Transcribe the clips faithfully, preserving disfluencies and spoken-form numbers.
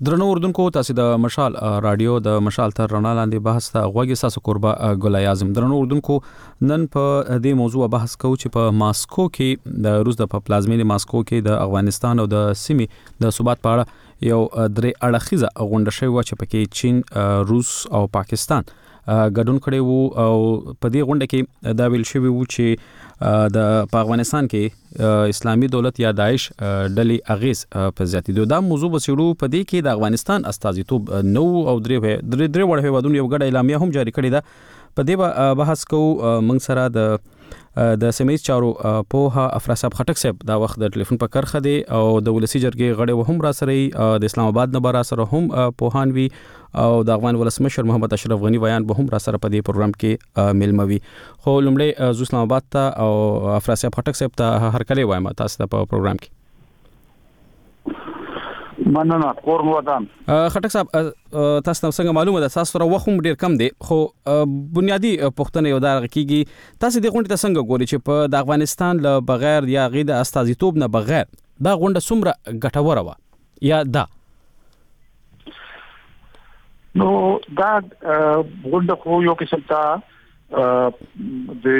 درنو اردوونکو تاسو د مشال رادیو د مشال تر رڼا لاندې بحث ته غوږی ساسو قربا ګلای اعظم. درنو اردوونکو نن په دې موضوع بحث کوو چې په ماسکو کې د روس د پلازمینې ماسکو کې د افغانستان او د سیمې د ثبات په اړه یو درې اړخیزه غونډه شوې و چې پکې چین، روس او پاکستان ګډون کړي وو او په دې غونډه کې دا ویل شوی وو چې د افغانستان کې اسلامي دولت یا داعش ډلې اغیز په زیاتېدو. دا موضوع بسیړو په دې کې د افغانستان استازیتوب نو او درې درې درې وړ هیوادونو یو ګډه اعلامیه هم جاری کړې ده. په دې بحث کوو موږ سره د د سیمه‌ییز چارو پوها افراساب خټک صاحب دا وخت د ټلیفون په کرخه دی او د ولسی جرګې غړي هم را سره د اسلام آباد نه بار سره هم پوهان وی او د افغان ولسمشر محمد اشرف غنی بیان به هم را سره په دې پروګرام کې ملموي. خو لومړی ز اسلام آباد ته او افراساب خټک صاحب ته هر کله وایم تاسو ته په پروګرام کې مننه. کور مو ودان خټک صاحب، تاسو څنګه معلومه ده تاسو سره وخت هم ډیر کم دی، خو بنیادی پوښتنه یو دا کیږي تاسو د غونډې ته څنګه ګوري چې په د افغانستان له بغیر یا غیر د استازیتوب نه بغیر دا غونډه څومره ګټوره و یا دا نو دا غونډه خو یو قسم ته د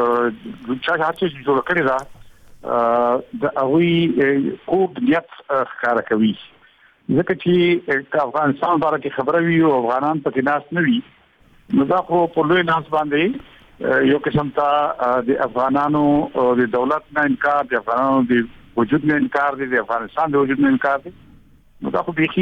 چا هڅه جوړ کړی دا د اوی کوب نیت ښکار کوي، ځکه چې افغانستان باره کې خبره وی او افغانان پکې ناس نه وي نو دا خو په لوی ناس باندې یو قسم ته د افغانانو د دولت نه انکار، د افغانانو د وجود نه انکار دی، د افغانستان د وجود نه انکار دی. نو دا خو بيخي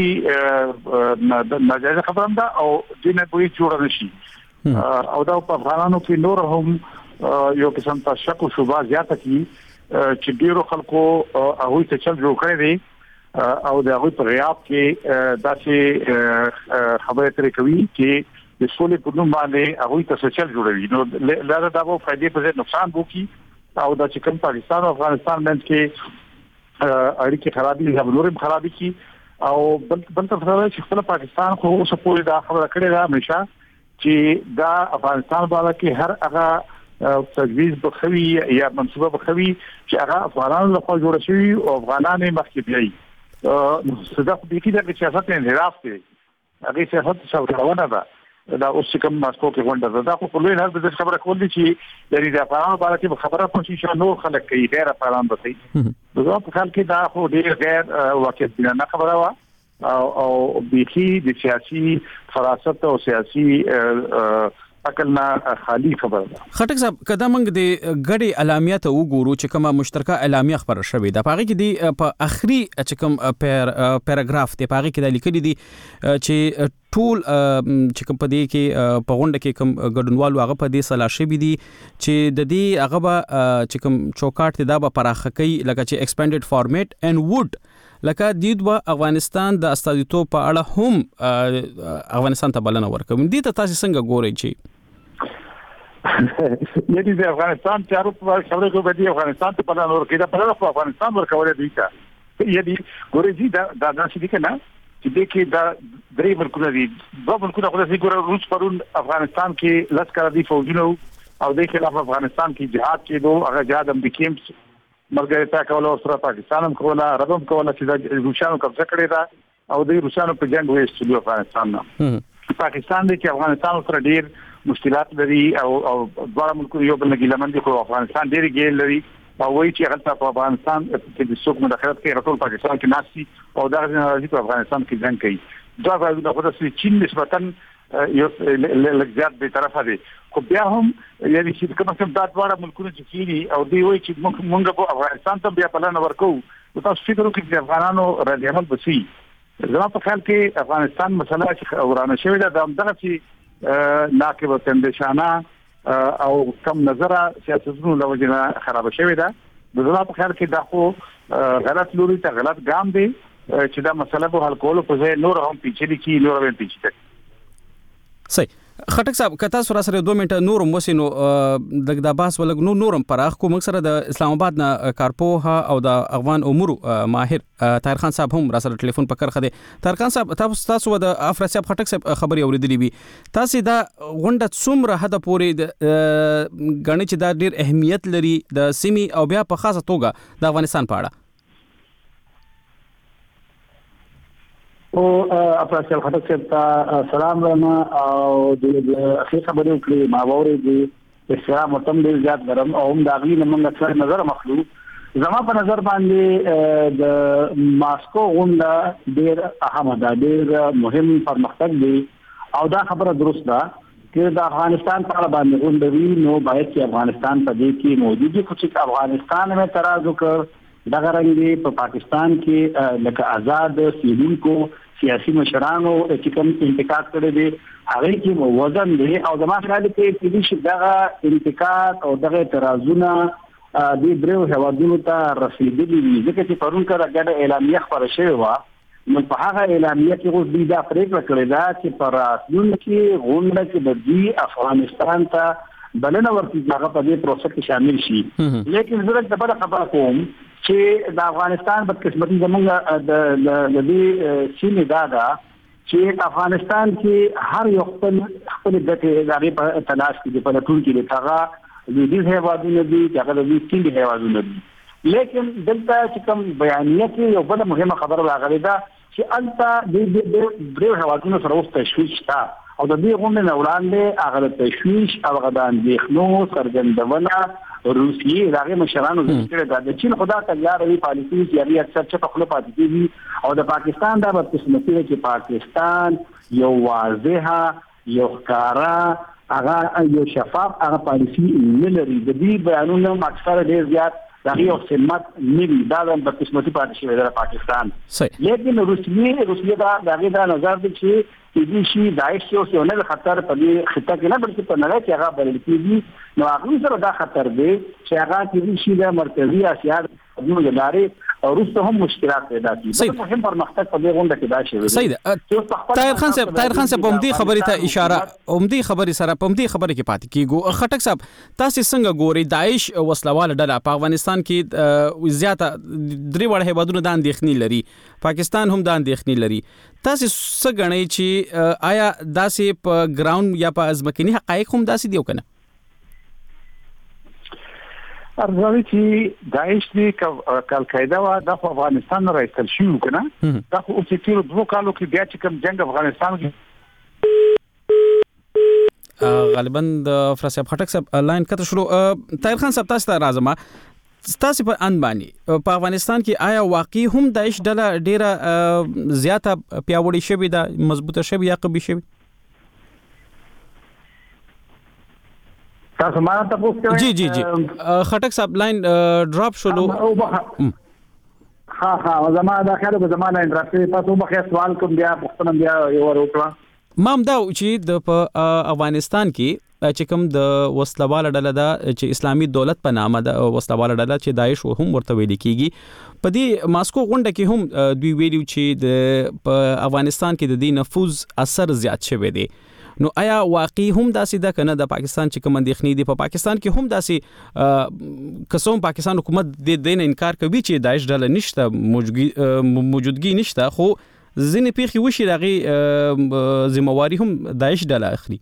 ناجایز خبره ده او دینه به جوړ نشي او دا په افغانانو کې نور هم یو قسم ته شک او شبهه زیاته کی چې ډیرو خلکو هغه ته چل جوړ کړی دی او د هغه په غیاب کې داسې خبره ترې کوي چې د سولې په نوم باندې هغه ته چل جوړوي. نو لاره دا وو فائدې په نقصان وکي او دا چې کوم پاکستان او افغانستان باندې کې اړیکې خرابې یا نورم خرابې کی او بل بل څه خبره چې خپل پاکستان خو اوس په دا خبره کړې ده همیشه چې دا افغانستان باندې کې هر هغه تجویز بخوي یا منصوبه بخوي چې هغه افغانانو لپاره جوړ شوی او افغانان مخکې بیاي نو صدق به کې د سیاست انحراف دی، هغه سیاست څو ده دا اوس کوم ماسکو کې غونډه ده خو په لوی نه د خبره کول دي چې یعنی د افغانانو باندې کې خبره پوښتنه چې نور خلک کوي غیر افغانان به کوي. دغه په حال کې دا خو ډیر غیر واقعي نه خبره وا او او بيخي د سیاسي فراست او سیاسي عقل نه خالی خبره ده. خټک صاحب، کله موږ د غړي اعلامیه ته وګورو چې کومه مشترکه اعلامیه خبره شوې ده، پاره کې دی په اخري چې کوم پیراګراف دی پاره کې د لیکلي دي چې ټول چې کوم په دې کې په غونډه کې کوم ګډونوالو هغه په دې صلاح شوی دي چې د دې هغه به چې کوم چوکاټ دی دا به پراخه کوي لکه چې ایکسپینډډ فارمیټ اینڈ وډ لکه د دوه افغانستان د استازیتوب په اړه هم افغانستان ته بلنه ورکوي. دې ته تاسو څنګه ګورئ چې یعنی د افغانستان چارو په خبره کې بدی افغانستان ته بلنه ورکړي دا په افغانستان ورکول دي تا یعنی ګورې دا دا نشي دي کنه چې دې کې دا درې ملکونه دي، دوه ملکونه خو د ګور روس پرون افغانستان کې لشکره دي فوجونه او د خلاف افغانستان کې جهاد کې دوه هغه جهاد هم د کیمس مرګریتا کوله او سره پاکستان هم کوله عربم کوله چې د روسانو قبضه کړې ده او د روسانو په جنگ وېستلو افغانستان نه پاکستان د چې افغانستان سره ډیر مشکلات لري او او دوه ملکونه یو بل نه ګیلمن دي خو افغانستان ډیر ګیل لري او وایي چې هغه په افغانستان کې د څوک مداخلت کوي ټول پاکستان کې ناسي او دا غوښتنه په افغانستان کې ځان کوي. دا غوښتنه خو د چین نسبتا یو لږ به طرفه دي خو بیا هم یعنی چې کوم څه د دوه ملکونو چې کیږي او دی وایي چې موږ په افغانستان ته بیا بلنه ورکو او تاسو فکر وکړئ چې افغانانو رد عمل بسي زما په خیال کې افغانستان مسله چې ورانه شوې ده د همدغه چې ناقبه تندشانه او کم نظره سیاستونو له وجنه خراب شوې ده. زما په خیال کې دا خو غلط لوري ته غلط ګام دی چې دا مسله په حل کولو په ځای نور هم پیچلې کی نور هم پیچلې. صحیح. خټک صاحب، کته سره سره دوه منټه نورم وسینو د د باس ولګ نو نورم پراخ کو موږ سره د اسلام آباد نه کارپوها او د افغان امور ماهر طاهر خان صاحب هم را سره ټلیفون په کرخه دي. طاهر خان صاحب، تاسو تاسو د افراسیاب خټک صاحب خبري اوریدلې وي، تاسو دا غونډه څومره حد پورې د غنی چې دا ډیر اهمیت لري د سیمي او بیا په خاصه توګه د افغانستان په اړه؟ او افراس الخطک ته سلام رانا او د اخی خبرو کې ما ووري دي اسلام متم ډیر زیات ګرم او هم دا غي نمنګ اکثر نظر مخلو زما په نظر باندې د ماسکو غونډه ډیر اهمه ده، ډیر مهم پرمختګ دی او دا خبره درست ده چې د افغانستان په اړه باندې غونډه وی نو باید چې افغانستان په دې کې موجود وي، خو چې افغانستان مې تراز وکړ دغه رنګ په پاکستان کې لکه آزاد سیدونکو سیاسي مشرانو چې کوم انتقاد کړی دی هغه کې وزن دی او زما خیال کې چې دغه انتقاد او دغه اعتراضونه د دریو هوادونو ته رسیدلي دي، ځکه چې پرون کړه ګډه اعلامیه خبره شوې و نو په هغه اعلامیه کې اوس دوی دا پریکړه کړې ده چې پر راتلونکي غونډه کې د دوی افغانستان ته بلنه ورکړي هغه په دې پروسه کې شامل شي. لیکن زه د بل خبره کوم چې د افغانستان بدقسمتي زموږ د د دې سیمې دا ده چې افغانستان کې هر یو خپل خپل ګټې دغه په تلاش کې په لټون کې د هغه د دې هیوادونو دي چې هغه د دې ټینګ هیوادونو دي. لیکن دلته چې کوم بیانیه کې یو بل مهمه خبره راغلې ده چې انت د دې درې هیوادونو سره اوس تشویش تا او د دې غونډې نه وړاندې هغه تشویش او هغه د اندېښنو څرګندونه روسیې دغه مشرانو ذکر کړی د چین خدا تیار وی پالیسي چې هغه اکثر چې په خپل پاتې دي او د پاکستان د بدقسمتي چې پاکستان یو واضحه یو ښکارا هغه یو شفاف هغه پالیسي نه لري. د دې بیانونو مقصد ډیر زیات دغه یو سمت نیوی دا د بدقسمتي پاتې شوی د پاکستان. لیکن روسیې روسیې دا دغه دا نظر دي چې دې شي داعش یو څه نه خطر په دې خطه کې نه بلکې په نړۍ کې هغه بلل کېږي نو هغه سره دا خطر دی چې هغه کې شي د مرکزی اسیا نو لاري او روسته هم مشکلات پیدا کیږي. مهم پرمختګ په دې غونډه کې دا شی. صحیح. طاهر خان صاحب طاهر خان صاحب په دې خبرې ته اشاره اوم دې خبرې سره په دې خبرې کې پاتې کیږي. خټک صاحب تاسو څنګه ګوري داعش وسلواله ډله په افغانستان کې زیاته درې وړ هیوادونو د اندېښنې لري، پاکستان هم د اندېښنې لري، تاسو څه غنئ چې آیا داسې په ګراوند یا په ازمکینی حقایق هم داسې دی کنه؟ ارزوي چې داعش دې کالقاعده وا د افغانستان راځل شي کنه دا خو چې تیر دوه کالو کې بیا چې کوم جنگ افغانستان کې غالبا د فرصت خټک صاحب لاین کته شروع. طاهر خان صاحب تاسو ته راځم، تاسو په ان باندې په افغانستان کې آیا واقعي هم داعش ډله ډیره زیاته پیاوړې شوې ده، مضبوطه شوې یا قوي شوې؟ تاسو ما ته پوښتنه جی جی جی خټک صاحب لاین ډراپ شولو. ها ها زما دا خیال به زما لاین ډراپ شي، تاسو به سوال کوم بیا پوښتنه بیا یو وروکړه. مام دا چې د افغانستان کې چې کوم د وسلواله ډله ده چې اسلامي دولت په نامه د وسلواله ډله چې داعش هم ورته ویل کیږي، په دې ماسکو غونډه کې هم دوی ویلو چې د په افغانستان کې د دې نفوذ اثر زیات شوی دی. نو آیا واقعي هم داسې ده کنه د پاکستان چې کوم اندېښنې دي په پاکستان کې هم داسې قسم پاکستان حکومت د دین انکار کوي چې داعش ډله نشته، موجودګي نشته، خو ځینې پیښې وشي دغه ذمہواری هم داعش ډله اخلي؟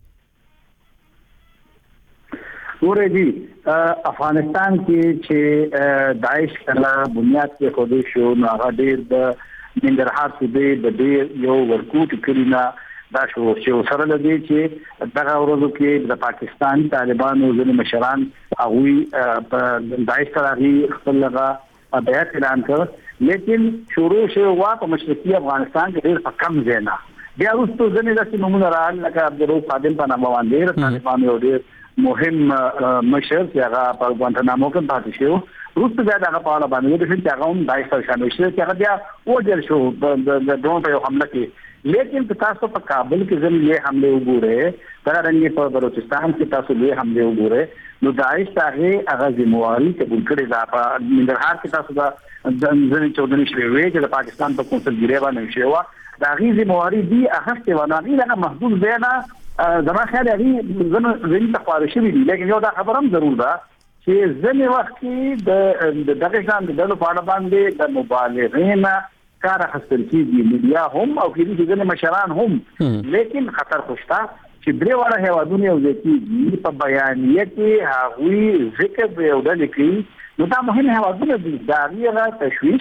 ورې دي افغانستان کې چې داعش کله بنیاد کې خوده شو نو هغه ډېر د ننګرهار کې د ډېر یو ورکوټ کړینا دا شو چې سره لدی چې دغه ورځو کې د پاکستان طالبانو ځینې مشران هغه په داعش سره خپل لغه بیعت اعلان کړ، لیکن شروع شو وا په مشرقي افغانستان کې ډېر په کم ځای نه بیا وروسته ځینې داسې نمونه راغلل لکه عبدالروف عادل په نامه باندې طالبانو یو ډېر مهم مشر چې هغه په ګوانتانامو کې پاتې شو، وروسته بیا دغه په اړه باندې د چې هغه هم داعش سره شامل شو چې هغه بیا وځل شو د ډرون په حمله کې. لیکن تاسو په کابل کې ځلې حمله وګوره، دا رنګ په بلوچستان کې تاسو له حمله وګوره نو داعش هغه هغه ذمہواری قبول کړی دا په ننګرهار کې تاسو دا ځنې چودنې شوې وې چې د پاکستان په کنسولګری باندې شوی دا غي ذمہواری دی هغه څه ونه نه محدود بیان زما خیال هغه زموږ زموږ تخوار شوی دی. لیکن یو دا خبرم ضرور ده چې ځنې وخت کې د دغه ځان د ډلو په اړه باندې د مبالغین کار اخستل کیږي، میډیا هم او کېږي چې مشران هم، لیکن خطر خوشتا چې درې وړه هیوادونه یو ځکه په بیانیه کې هغوی ذکر به ودل کوي نو دا مهم هیوادونه دي دا غیره تشویش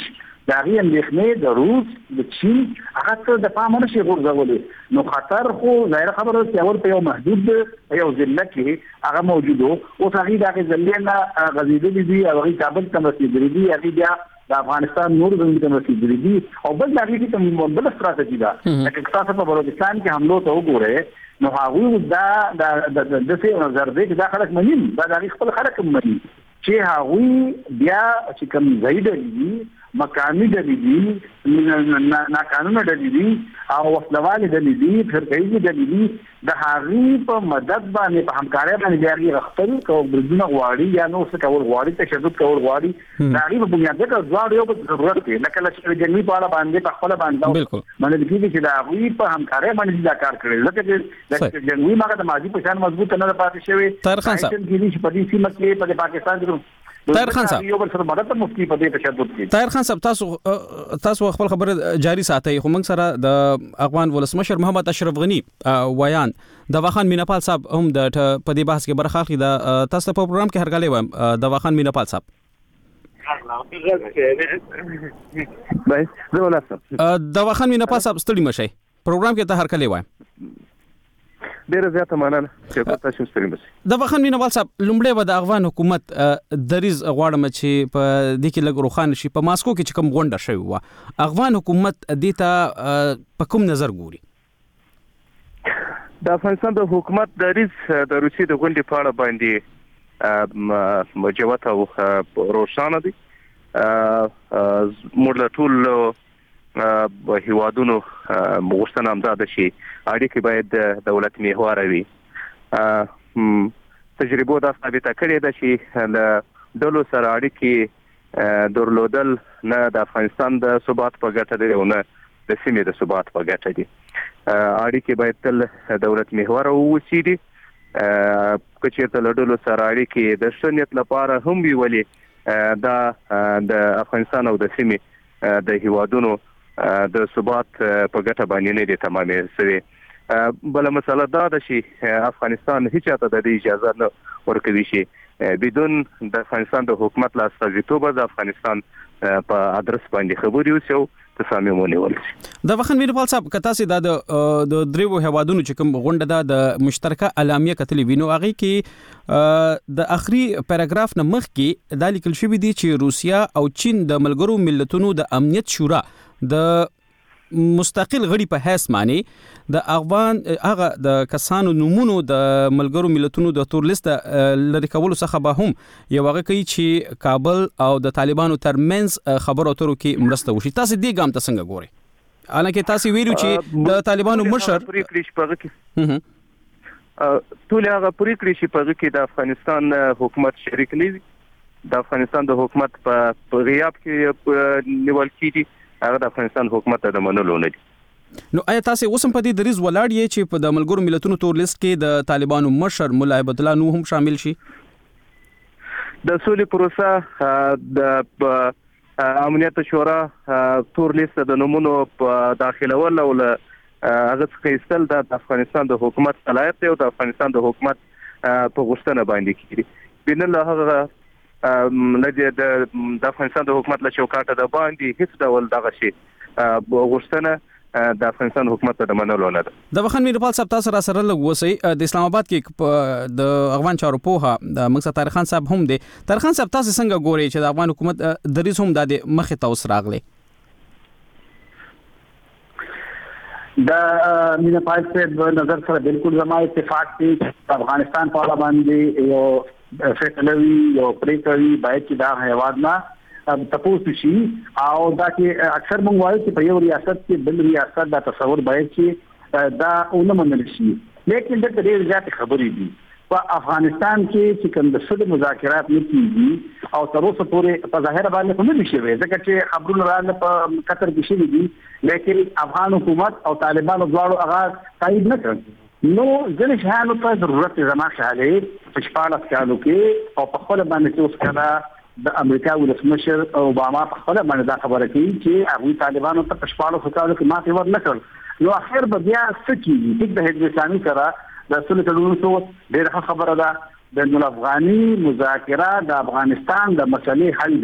دا غي اندېښنې د روس د چین هغه څه د پام نه شي غورځولې نو خطر خو ظاهر خبره چې اول په یو محدود یو ځله کې هغه موجود او هغه د هغه ځلې نه غزيدلې دي او هغه کابل ته رسیدلې دي هغه بیا د افغانستان نور د ته رسیدلې دي او بل هغه کې کوم بل ستراتیژي ده لکه تاسو په بلوچستان کې حمله ته وګورئ نو هغه دا د د څه نظر دی چې دا خلک مني دا د خپل خلک مني چې هغه بیا چې کوم زید دي مکاني دي نه قانون دي او وسلوال دي فرقي دي د هغه په مدد باندې په همکارۍ باندې بیا خپل کو برجونه غواړي یا نو څه کول غواړي تشدد کول غواړي دا غي په بنیاد کې ځوړ یو په ضرورت کې لکه چې جنوي په اړه باندې په خپل باندې باندې کې چې دا غي په همکارۍ باندې دا کار کړی لکه چې جنوي ماګه د ماضي په شان مضبوط نه پاتې شوی طاهر خان صاحب کې په دې سیمه کې په پاکستان کې طاهر خان صاحب یو بل سره مدد مفتی په دې تشدد کې طاهر خان صاحب تاسو تاسو خپل خبره جاری ساتي خو موږ سره د افغان ولسمشر محمد اشرف غنی ویان د واخان میناپال صاحب هم د په دې بحث کې برخه اخلي د تاسو په پروګرام کې هرګالي وایم د واخان میناپال صاحب د واخان میناپال صاحب ستړي مشي پروګرام کې ته هرګالي وایم ډیره زیاته مننه چې تاسو ستړي مشي د واخان میناپال صاحب لومړی به د افغان حکومت دریز غواړم چې په دې کې لګ روخان شي په ماسکو کې چې کوم غونډه شوی و افغان حکومت دیتا په کوم نظر ګوري د افغانستان د حکومت دریز د روسي د غونډې په اړه باندې مجوت او روشانه دي موږ ټول هیوادونو مغوښتنه هم ده چې اړیکې باید دولت محور وي تجربه دا ثابته کړې ده چې له ډلو سره اړیکې درلودل نه د افغانستان د ثبات په ګټه دی او نه د سیمې د ثبات په ګټه دی اړیکې باید تل دولت محور اوسي دي کچېرته له ډلو سره اړیکې د شنیت لپاره هم وی ولي دا د افغانستان او د سیمې د هیوادونو د ثبات په ګټه باندې نه دي تمامې شوی بل مسله دا ده چې افغانستان هیڅ ته د اجازه نه ورکوي چې بدون د افغانستان د حکومت لا استازیتوب د افغانستان په ادرس باندې خبري وشو تصامیم ونیول د واخان میناپال صاحب کتا سي د د دریو هوادونو چې کوم غونډه ده د مشترکه اعلامیه کتلې وینو هغه کې د اخري پیراګراف نه مخ کې د لیکل شوی دی چې روسیا او چین د ملګرو ملتونو د امنیت شورا د مستقل غړي په حیث معنی د افغان هغه د کسانو نمونه د ملګرو ملتونو د تور لیست لری کول څخه به هم یو هغه کوي چې کابل او د طالبانو ترمنځ خبرو اترو کې مرسته وشي تاسو دې ګام ته څنګه ګوري الکه تاسو ویلو چې د طالبانو مشر پریکړې شپږ کې ټول هغه پریکړې شپږ کې د افغانستان حکومت شریک نه وي د افغانستان د حکومت په غیاب کې نیول کیږي هغه د افغانستان حکومت د منلو نه دي نو آیا تاسو اوسم په دې دریز ولاړ یې چې په د ملګرو ملتونو تور لیست کې د طالبانو مشر مولا عبد الله نو هم شامل شي د سولې پروسه د امنیت شورا تور لیست د نمونو په داخلول او هغه څخه استل د افغانستان د حکومت صلاحیت دی او د افغانستان د حکومت په غوښتنه باندې کیږي بین الله هغه لږه د افغانستان د حکومت له چوکاټه د باندې هیڅ ډول دغه شی غوښتنه د افغانستان حکومت ته منلو نه ده د واخان میناپال صاحب تاسو را سره لګوسي د اسلام آباد کې د افغان چارو پوها د مقصد طاهر خان صاحب هم دي طاهر خان صاحب تاسو څنګه ګوري چې د افغان حکومت د ریس هم د مخه توس راغلي د میناپال صاحب نظر سره بالکل زما اتفاق دی افغانستان په اړه باندې یو فیصلوي یو پریکړه باید چې دا هیواد نه تاسو شي او دا چې اکثر موږ وایو چې په یو ریاست کې بل ریاست دا تصور باید چې دا اونه منل شي لیکن د دې ځات خبرې دي په افغانستان کې چې کوم د سود مذاکرات نه کیږي او تر اوسه پورې په ظاهر باندې کوم نشي وي ځکه چې خبرونه راځي په قطر کې شي دي لیکن افغان حکومت او طالبانو دواړو هغه تایید نه کړ نو ځنه شانو ته ضرورت زما خاله په شپاړس کالو کې او په خپل باندې اوس کړه د امریکا ولسمشر اوباما په خپل باندې دا خبره کوي چې هغه طالبانو ته په شپاړس کالو کې ماته ور نه کړ نو اخر به بیا سکی د حزب اسلامي سره د سولې تړون سو ډېر خبره ده د افغاني مذاکره د افغانستان د مسلې حل دی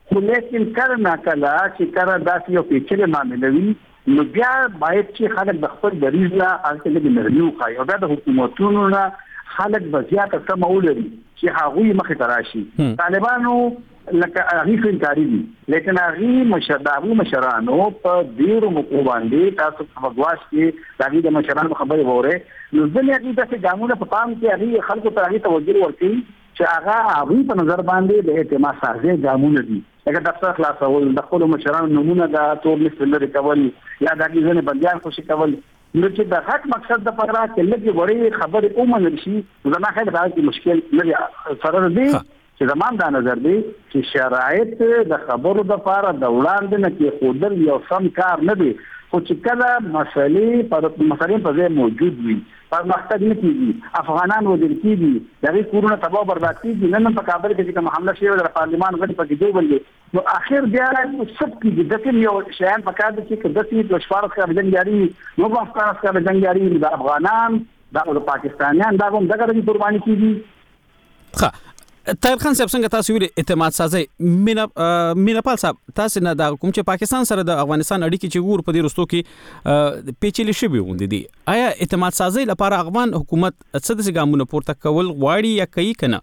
خو لیکن کله نه کله چې کله داسې یو پیچلې معامله وي نو بیا باید چې خلک د خپل دریځ لا هلته لږ نرمي وښایي او بیا د حکومتونو نه خلک به زیاته تمه ولري چې هغوی مخې ته راشي. طالبانو لکه هغې انکاري دي لیکن هغې مشر د هغوی مشرانو په ډېرو موقعو باندې تاسو په غواش کې د هغې د مشرانو خبرې واورئ نو ځینې هغې داسې ګامونه په پام کې هغې خلکو ته هغې توجه ورکوي چې هغه هغوی په نظر باندې د اعتماد سازۍ ګامونه دي لکه دفتر خلاصول د خپلو مشرانو نومونه د تور لیست لرې کول یا د هغې ځینې بندیان خوشي کول نو چې د حق مقصد دپاره چې لږې وړې خبرې ومنل شي زما خیال دا کې مشکل نه دی سره دی چې زمان دا نظر دی چې شرایط د خبرو دپاره د وړاندې نه کېښودل یو سم کار نه دی خو چې کله مسلې پر مسلې په ځای موجود وي پرمختګ نه کېږي افغانان وژل کېږي د هغې کورونه تباه او برباد کېږي نن هم په کابل کې چې کومه حمله شوې ده د پارلمان غړي پکې دی بلې نو اخر بیا سب کېږي داسې یو شیان پکار دي چې که داسې د شپاړس کاله جنګ جاري وي نو به شپاړس کاله جنګ جاري وي د افغانان دا د پاکستانیان دا به هم دغه رقم قرباني کېږي. ښه طاهر خان صاحب څنګه تاسو ویلي اعتماد سازي مینا میناپال صاحب تاسو نه د کوم چې پاکستان سره د افغانستان اړیکې چې ګور په دې رستو کې پیچلې شوي وندي دي آیا اعتماد سازي لپاره افغان حکومت څه د ګامونو پورته کول غواړي یا کوي کنه؟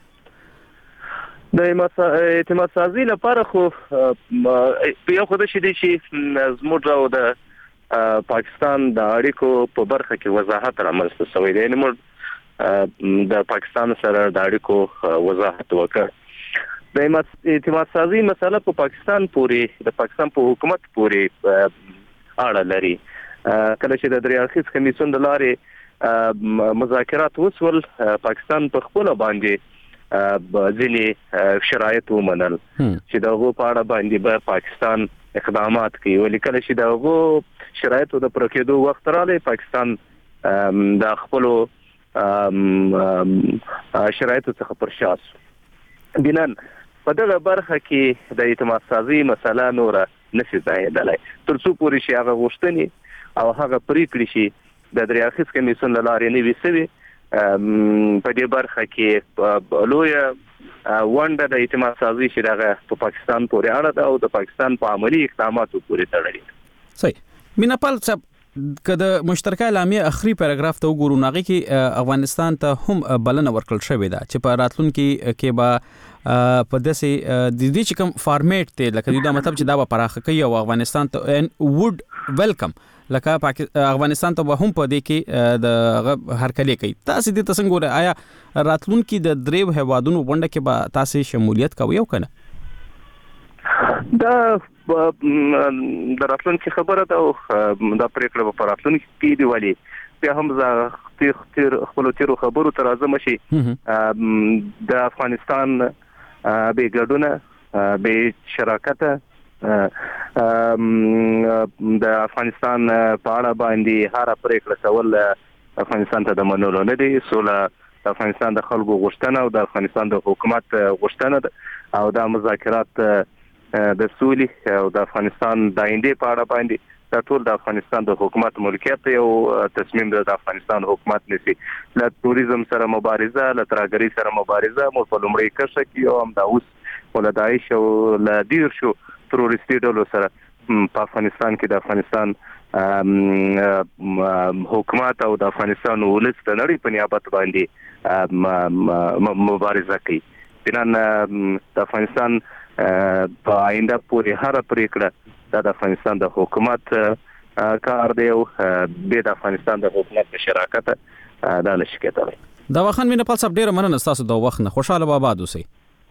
د اعتماد سازي لپاره خو یو خو د شي دي چې زموږ او د پاکستان د اړیکو په برخه کې وضاحت رامنځته شوی دی. یعنې موږ د پاکستان سره د اړیکو وضاحت وکړ. د اعتماد سازي مسله په پاکستان پورې د پاکستان په حکومت پورې اړه لري. کله چې د درې اړخیز کمیسیون د لارې مذاکرات وسول پاکستان په خپل باندې ځینې شرایط ومنل چې دغه په اړه باندې به پاکستان اقدامات کوي ولې کله چې دغه شرایطو د پوره کېدو وخت راغلی پاکستان د خپلو شرایطو څخه پر شا شو. بنان په دغه برخه کې د اعتماد سازي مسله نوره نشي ځایېدلی تر څو پورې چې هغه غوښتنې او هغه پریکړې شي د درې اړخیز کمیسیون له لارې نه وي سوي په دې برخه کې لویه ونډه د اعتماد سازي چې دغه په پاکستان پورې اړه ده او د پاکستان په عملي اقداماتو پورې تړلې ده. صحیح میناپال صاحب که د مشترکه اعلامیه اخري پاراګراف ته وګورو نو هغې کې افغانستان ته هم بلنه ورکړل شوې ده چې په راتلونکي کې به په داسې د دې چې کوم فارمیټ دی لکه دوی دا مطلب چې دا به پراخه کوي او افغانستان ته ووډ ویلکم لکه افغانستان ته به هم په دې کې د هرکلی کوي. تاسو دې ته څنګه ګورئ آیا راتلونکي د دریو هیوادونو غونډه کې به تاسو شمولیت کوئ او که نه؟ دا د راتلونکي خبره ده او دا پریکړه به په راتلونکي کې دی ولې بیا هم زه خپلو تېرو خبرو ته راځم چې د افغانستان بې ګډونه بې شراکته د افغانستان په اړه باندې هره پریکړه کول افغانستان ته د منلو نه دی. سوله د افغانستان د خلکو غوښتنه او د افغانستان د حکومت غوښتنه ده او دا مذاکرات د سولې او د افغانستان د آینده په اړه باندې دا ټول د افغانستان د حکومت ملکیت یو تصمیم د افغانستان حکومت نسی. له توریزم سره مبارزه له ترهګرۍ سره مبارزه مو په لومړي کرښه کې او هم دا اوس ول داعش او له ډیر شو تروریستي ډلو سره په افغانستان کې د افغانستان حکومت او د افغانستان ولس د نړۍ په نیابت باندې مبارزه کوي. بنان د افغانستان په آینده پورې هر پریکړه د افغانستان د حکومت کار دی او به د افغانستان د حکومت په شراکت دا نشي کېدلی. دا وخت میناپال صاحب ډیره مننه تاسو د وخت نه خوشاله به آباد اوسئ.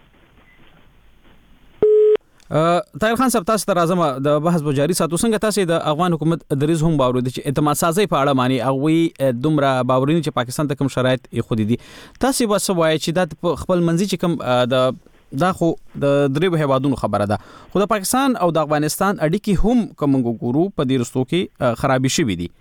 طاهر خان صاحب تاسو ته راځم د بحث به جاري ساتو. څنګه تاسو د افغان حکومت دریځ هم باور دي چې اعتماد سازي په اړه معنی هغوی دومره باوري چې پاکستان ته کوم شرایط خو دي تاسو به څه وایي چې د خپل منځي چې کوم د دا خو د دریو هیوادونو خبره ده خو د پاکستان او د افغانستان اړیکې هم کوم ګورو په دې رستو کې خرابې شوې دي؟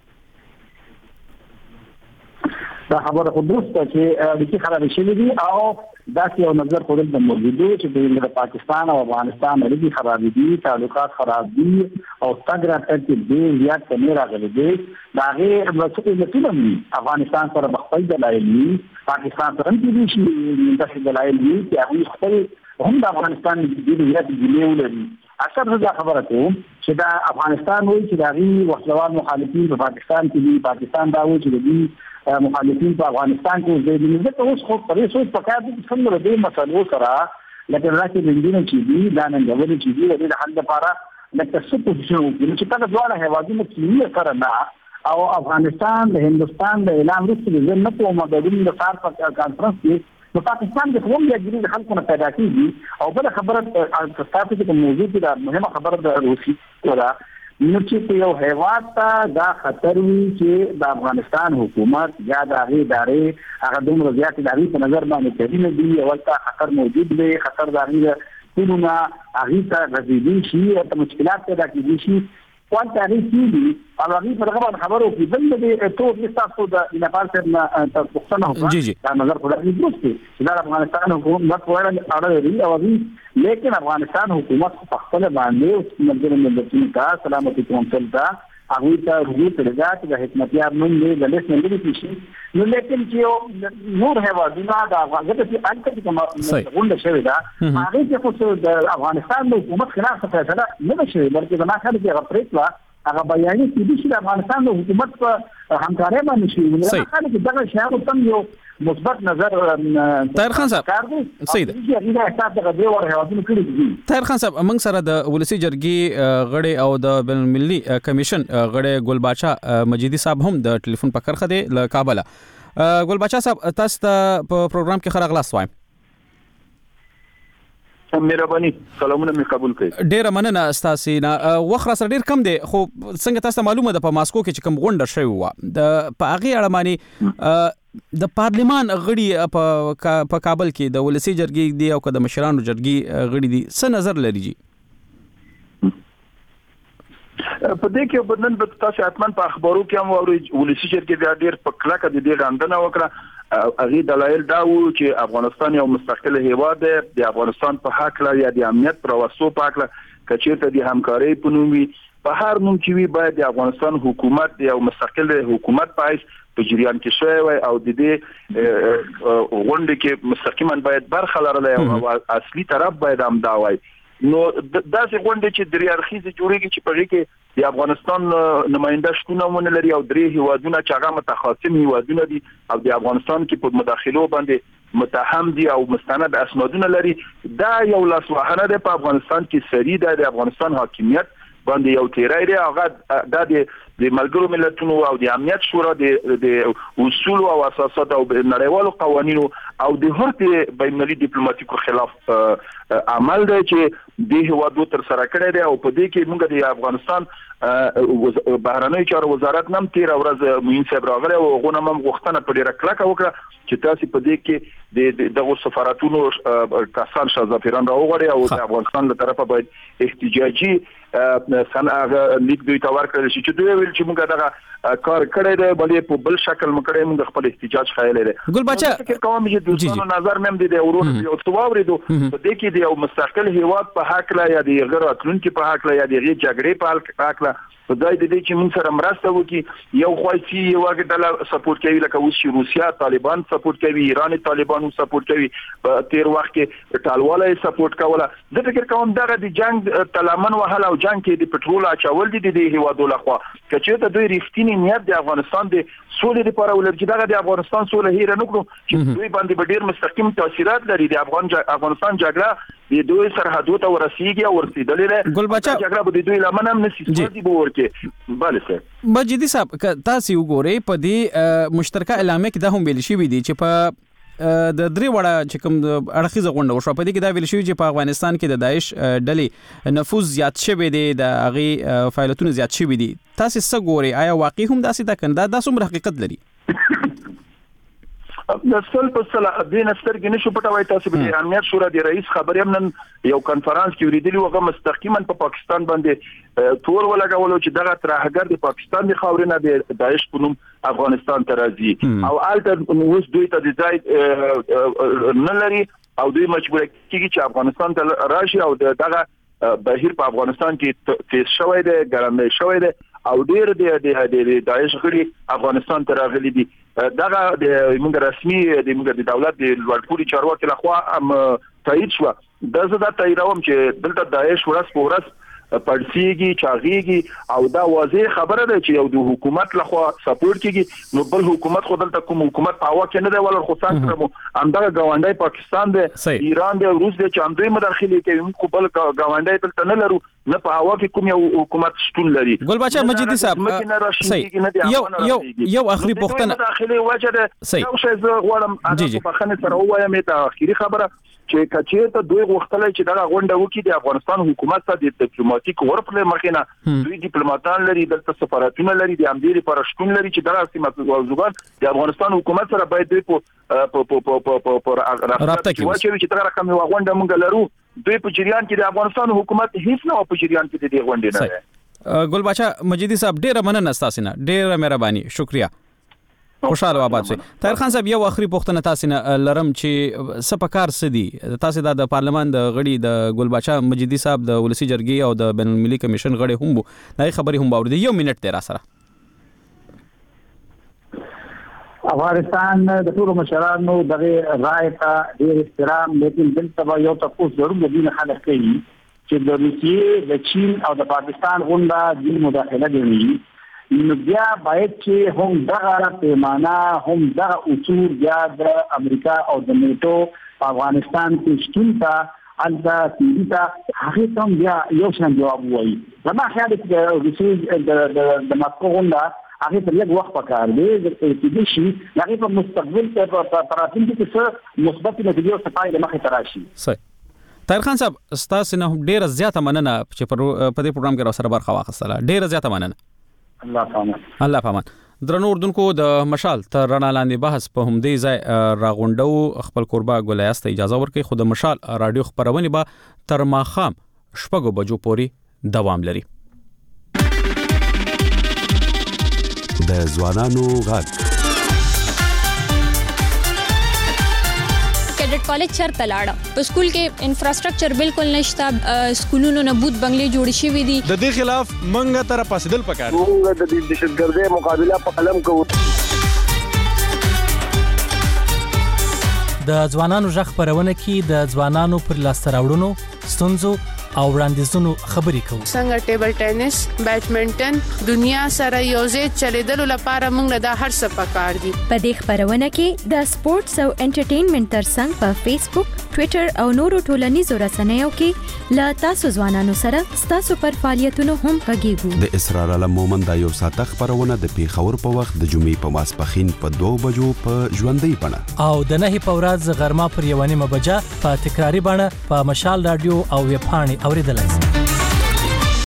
دا خبره خو درسته چې اړیکې خرابې شوې دي او داسې یو نظر خودل د موجودو چې د پاکستان او افغانستان اړیکې خرابې دي تعلقات خراب دي او تګ راتګ کې ډېر زیات کمی راغلی دی. د هغې مسؤل علتونه دي افغانستان سره به خپل دلایل وي پاکستان سره هم کېدای شي داسې دلایل وي چې هغوی خپل هم د افغانستان د هویت ګیلې ولري. اکثر زه خبره کوم چې دا افغانستان وایي چې دا غي وسلوال مخالفین په پاکستان کې دي، پاکستان دا وایي چې د مخالفین په افغانستان کې دي. نو اوس خو په څه څه پکار دي چې څنګه د مسلو سره لکه راکې بندونه چې دي دا نه غوړي چې دي د حل لپاره لکه څه پوزیشن وکړي چې کله دواړه هیوادونو کې سره نه او افغانستان د هندستان د اعلان وروسته د نه په مددونو د کار په کانفرنس کې نو پاکستان د قوم د جدي خلکو نه پیدا کیږي. او بل خبره تاسو ته موضوع دا مهمه خبره د روسي ولا نو چې یو هیواد ته دا خطر وي چې د افغانستان حکومت یا د هغه ادارې هغه دومره زیات ادارې په نظر باندې کوي نه دي او ته خطر موجود دی، خطر د هغه ټولونه هغه ته غزيدي شي او مشکلات پیدا کیږي شي وان تاریخ دي او هغه په هغه خبرو کې بل د ټول تاسو د نپال څخه تاسو پوښتنه وکړه دا نظر په دې دوستي چې د افغانستان حکومت وړاندې اړه لري او لیکن افغانستان حکومت په خپل باندې منځره ملتونو ته سلامتی کونسل ته هغه ته رجوع کړی د حکمتیار نوم دی د لیست نه لري شي. نو لیکن چې نور هیوادونه د افغانستان چې انت کومه غونډه شوې ده هغه چې خو د افغانستان د حکومت خلاف فیصله نه شوه بلکې د ناخاله کې هغه پریکړه هغه بیانې چې د افغانستان د حکومت په همکارۍ باندې شي. نو هغه کې دغه شیانو تم یو مثبت نظر طاهر خان صاحب سید طاهر خان صاحب موږ سره د ولسی جرګي غړي او د بین المللي کمیشن غړي ګل باچا مجیدي صاحب هم د ټلیفون په کرخه دي له کابل. ګل باچا صاحب تاسو ته په پروګرام کې خره غلاس وایم. مهرباني سلامونه مې قبول کړئ. ډیره مننه تاسو نه وخت را سره ډیر کم دی خو څنګه تاسو معلومه ده په ماسکو کې چې کوم غونډه شوی و د په هغه اړه باندې د پارلیمان غړي په کابل کې د ولسی جرګې دی او د مشرانو جرګې غړي دي څه نظر لري جی؟ په دې کې بدنن به تاسو اتمن په اخبارو کې هم او ولسی جرګې ډیر په کلکه د دې غندنه وکړه. اغه دلایل دا و چې افغانستان یو مستقل هیواد دی، د افغانستان په حق لري یا د امنیت پر وسو په حق کچېرته د همکارۍ په نوم وي په هر نوم چې وي باید د افغانستان حکومت یو مستقل حکومت پایس په جریان کې شوی او د دې غونډه کې مستقیما باید برخه لرله او اصلي طرف باید هم دا وای. نو داسې غونډه چې درې اړخیزه جوړیږي چې په کې د افغانستان نماینده شتونه مونږ لري او درې هیوادونه چې هغه متخاصم هیوادونه دي او د افغانستان کې په مداخلو باندې متهم دي او مستند اسنادونه لري. دا یو لاسوهنه ده په افغانستان کې سری ده د افغانستان حاکمیت باندې یو تیرای دی هغه د د ملګرو ملتونو او د امنیت شورا د د اصول او اساسات او نړیوالو قوانینو او د هر بین المللي ډیپلوماټیکو خلاف عمل دی چې د هوادو تر سره کړی دی او په دې کې موږ د افغانستان بهرنی چارو وزارت نم تیر ورځ موین صاحب راغلی او غو نم غوښتنه په ډیره کلکه وکړه چې تاسو په دې کې د دغه سفارتونو کسان شازافیران راوغړي او د افغانستان له طرفه باید احتجاجي سنغه لیک دوی ته ورکړل شي چې دوی ویل چې موږ دغه کار کړی دی بلې په بل شکل مکړی موږ خپل احتجاج خایلې دی. ګل باچا کوم چې د دوستانو نظر مم دي د ورونو یو څوورېدو په دې کې د یو مستقل هیواد په حق لا یا د غیر اتلونکو په حق لا یا د غیر جګړې په حق لا په دای د دې چې موږ سره مرسته وکړي یو خوایسي یو غډله سپورټ کوي لکه اوس چې روسیا طالبان سپورټ کوي ایران طالبانو سپورټ کوي په تیر وخت کې ټالواله سپورټ کوله. زه فکر کوم دغه د جنگ تلامن وهله او جنگ کې د پټرول اچول دي د هیوادو لخوا کچېته دوی رښتینی نیت د افغانستان د سولې لپاره ولري دغه د افغانستان سولې هیر نه کړو چې دوی باندې ډیر مستقیم تاثیرات لري د افغان افغانستان جګړه د دوی سرحدو ته ورسیږي او ورسیدلې ګل باچا جګړه به دوی لمن هم نشي سپارتي به ورکه bale سه مجیدي صاحب تاسو وګورئ په دې مشترکه اعلامیه کې دا هم ویل شوی دی چې په د درې وړه چې کوم اړخیزه غونډه وشو په دې کې دا ویل شوی چې په افغانستان کې د داعش ډلې نفوذ زیات شوی دی د هغه فعالیتونه زیات شوی دي تاسو څه ګورئ آیا واقعي هم داسې ده کنده دا څومره حقیقت لري؟ د سل په سل د نسترګ نشو پټوي تاسو به امنیت شورا د رئیس خبري هم یو کانفرنس کې وریدلی وغه مستقیما په پاکستان باندې تور ولګولو چې دغه ترهګر د پاکستان د خاورینه د داعش په نوم افغانستان ته راځي او الټر اوس دوی ته د ځای نه لري او دوی مجبور کیږي چې افغانستان ته راشي او دغه بهیر په افغانستان کې تیز شوی دی ګرانه شوی دی او ډیر د د داعش غړي افغانستان ته راغلي دي. دغه د موږ رسمي د موږ د دولت د لوړپوړي چارواکي لخوا هم تایید شو د زړه د تایروم چې دلته داعش ورس پورس پړسیږي چاغيږي او دا واضح خبره ده چې یو د حکومت لخوا سپورټ کیږي نو بل حکومت خو دلته کوم حکومت په هوا کې نه دی ولر خو څنګه سره همدغه ګاونډي پاکستان دی ایران دی روس دی چې هم دوی مداخله کوي موږ بل ګاونډي دلته نه لرو نه په هوا کې کوم یو حکومت شتون لري. ګل بچا مجیدي صاحب یو یو یو اخري پوښتنه مداخله وجه ده یو شی زه غواړم اته په خنه سره وایم ته اخري خبره چې کچې ته دوی غوښتل چې دا غونډه وکړي د افغانستان حکومت ته د ډیپلوماټیک ورپله مخینه دوی ډیپلوماټان لري دلته سفارتونه لري د امديري پرشتون لري چې دا سیمه موضوعات د افغانستان حکومت سره باید دوی په په په په په رابطه کې چې دا رقم غونډه مونږ لرو دوی په جریان کې د افغانستان حکومت هیڅ نه په جریان کې د غونډې نه. ګل بچا مجیدي صاحب ډیره مننه تاسو نه ډیره مهرباني شکریا خوشاله آباد شي. طاهر خان صاحب یو اخري پوښتنه تاسو نه لرم چې سپکار سدي تاسو د پارلمان د غړي د ګل بچا مجیدي صاحب د ولسی جرګي او د بین المللي کمیشن غړي هم وو دا خبري هم باور دي یو منټ تیر سره. افغانستان د ټولو مشرانو دغه رائے ته ډیر احترام لیکن دلته یو تاسو ضرور د دین خلک کوي چې د روسیې د چین او د پاکستان غونډه د مداخله کوي نو بیا باید چې هم دغه پیمانه هم دغه اصول بیا د امریکا او د نیټو په افغانستان کې شتون ته انده تیریتا هغه تم بیا یو شان جواب وایي. زما خیال دی چې روسیې د د ماسکو غونډه هغه په لږ وخت پکار دی چې د شي هغه په مستقبل کې په راتلونکي کې څه مثبت نتیجې او صفای د مخې تراشي. صحیح. طاهر خان صاحب ستاسو نه ډیره زیاته مننه چې په دې پروګرام کې را سره برخه واخیستله ډیره زیاته مننه. الله پامان الله پامان. درنو اردوونکو د مشال تر رڼا لاندې بحث په همدې ځای راغونډو خپل قربا ګولیاست اجازه ورکړي خو د مشال رادیو خبرونه به تر ماخام شپږو بجو پورې دوام لري. د ځوانانو غږ کیډټ کالج چرته لاړه په سکول کې انفراستراکچر بالکل نشته سکولونو نه بوت بنگلې جوړ شي وي دي د دې خلاف منګه تر پاسدل پکار موږ د دهشتګردۍ مقابله په قلم کوو. د ځوانانو ژغ خبرونه کې د ځوانانو پر لاسته راوړنو ستونزو او وړاندیزونو خبرې کوو. څنګه ټیبل ټینس بیډمنټن دنیا سره یوځای چلیدلو لپاره موږ د هر څه پکار دي. په دې خبرونه کې د سپورتس او انټرټینمنټ ترڅنګ په فیسبوک ټوئیټر او نورو ټولنیزو رسنیو کې لا تاسو ځوانانو سره تاسو پر فعالیتونو هم غږیږو. د اسرار علم مومند یو ساعت خبرونه د پیښور په وخت د جمعې په ماسپخین په دوه بجو په ژوندۍ بڼه او د نهي په ورځ غرمه پر یو نیمه بجه په تکراری بڼه په مشال رادیو او ویب پاڼې اوریدلای شئ.